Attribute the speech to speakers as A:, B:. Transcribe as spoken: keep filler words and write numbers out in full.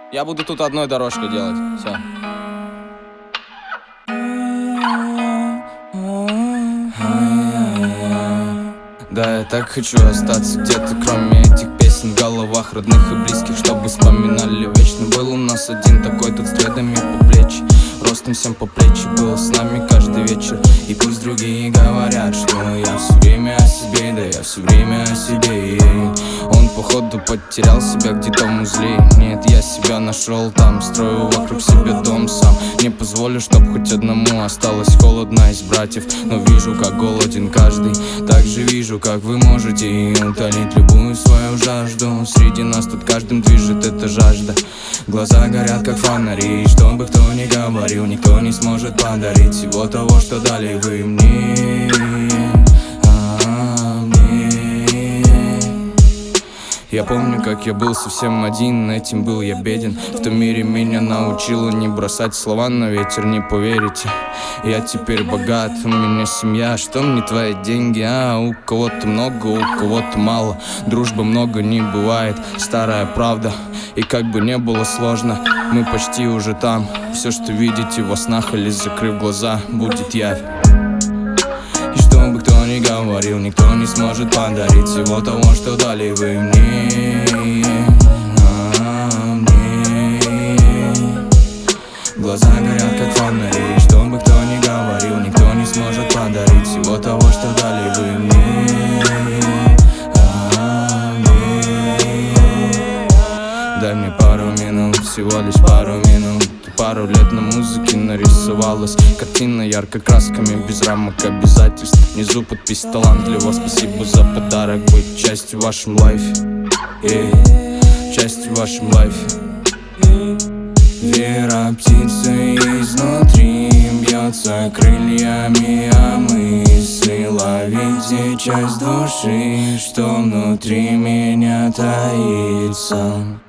A: Я буду тут одной дорожкой делать. Все. Да, я так хочу остаться где-то, кроме этих песен в головах родных и близких, чтобы вспоминали вечно. Был у нас один такой, тут с дредами по плечи, ростом всем по плечи, был с нами каждый вечер. И пусть другие говорят, что я все время о себе, да я все время о себе. Он походу потерял себя где-то в узле. Нет, я себя нашел там, строю вокруг себя дом сам. Не позволю, чтоб хоть одному осталось холодно из братьев. Но вижу, как голоден каждый, так же вижу, как вы можете утолить любую свою жажду. Среди нас тут каждым движет эта жажда. Глаза горят, как фонари, что бы кто ни говорил, никто не сможет подарить всего того, что дали вы мне. Я помню, как я был совсем один, этим был я беден. В том мире меня научило не бросать слова на ветер, не поверите. Я теперь богат, у меня семья, что мне твои деньги, а у кого-то много, у кого-то мало. Дружбы много не бывает, старая правда. И как бы не было сложно, мы почти уже там. Все, что видите во снах или закрыв глаза, будет явь. И что бы кто ни говорил, никто не сможет подарить всего того, что дали вы мне, а, мне. Глаза горят, как фонари, что бы кто ни говорил, никто не сможет подарить всего того, что дали вы мне, а, мне. Дай мне пару минут, всего лишь пару минут. Пару лет на музыке нарисовалась картина ярко красками, без рамок обязательств. Внизу подпись талантливо, спасибо за подарок быть частью в вашем лайфе, yeah. Частью в вашем лайфе. Вера птицы изнутри бьется крыльями, а мысли ловите часть души, что внутри меня таится.